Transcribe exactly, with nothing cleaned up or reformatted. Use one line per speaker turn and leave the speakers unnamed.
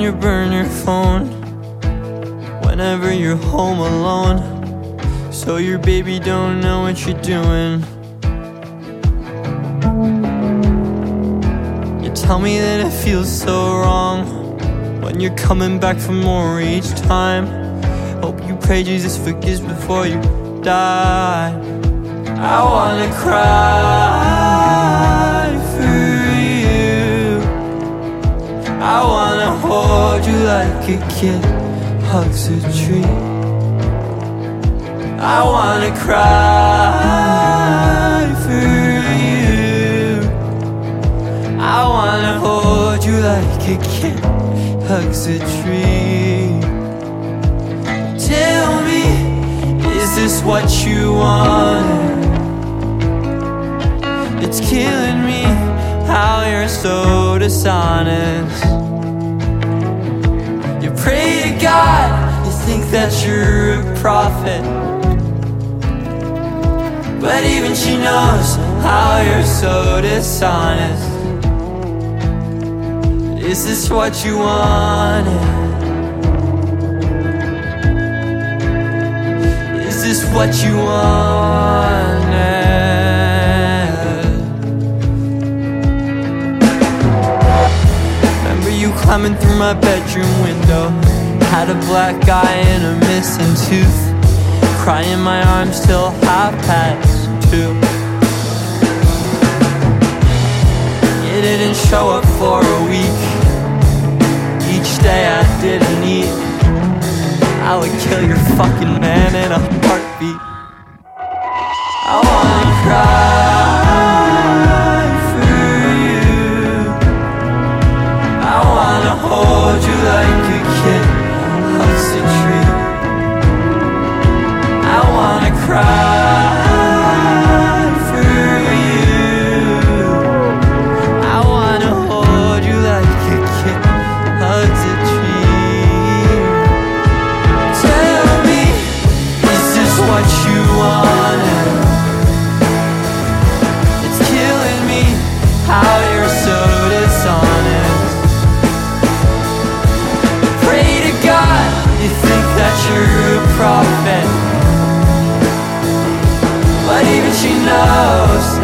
you burn your phone whenever you're home alone, so your baby don't know what you're doing. You tell me that it feels so wrong when you're coming back for more each time. Hope you pray Jesus forgives before you die. I wanna cry for you. I wanna hold you like a kid hugs a tree. I wanna cry for you. I wanna hold you like a kid hugs a tree. Tell me, is this what you want? It's killing me how you're so dishonest. You pray to God, you think that you're a prophet, but even she knows how you're so dishonest. Is this what you wanted? Is this what you wanted? Remember you climbing through my bedroom window, had a black eye and a missing tooth, crying in my arms till half past two. You didn't show up for a week. Each day I didn't eat. I would kill your fucking man in a heartbeat. I wanna cry for you. I wanna hold you like a kid hugs a tree. I wanna cry for you. I wanna hold you like a kid hugs a tree. Tell me, is this what you wanted? It's killing me how you're so dishonest. Pray to God, you think that you're a prophet, but even she knows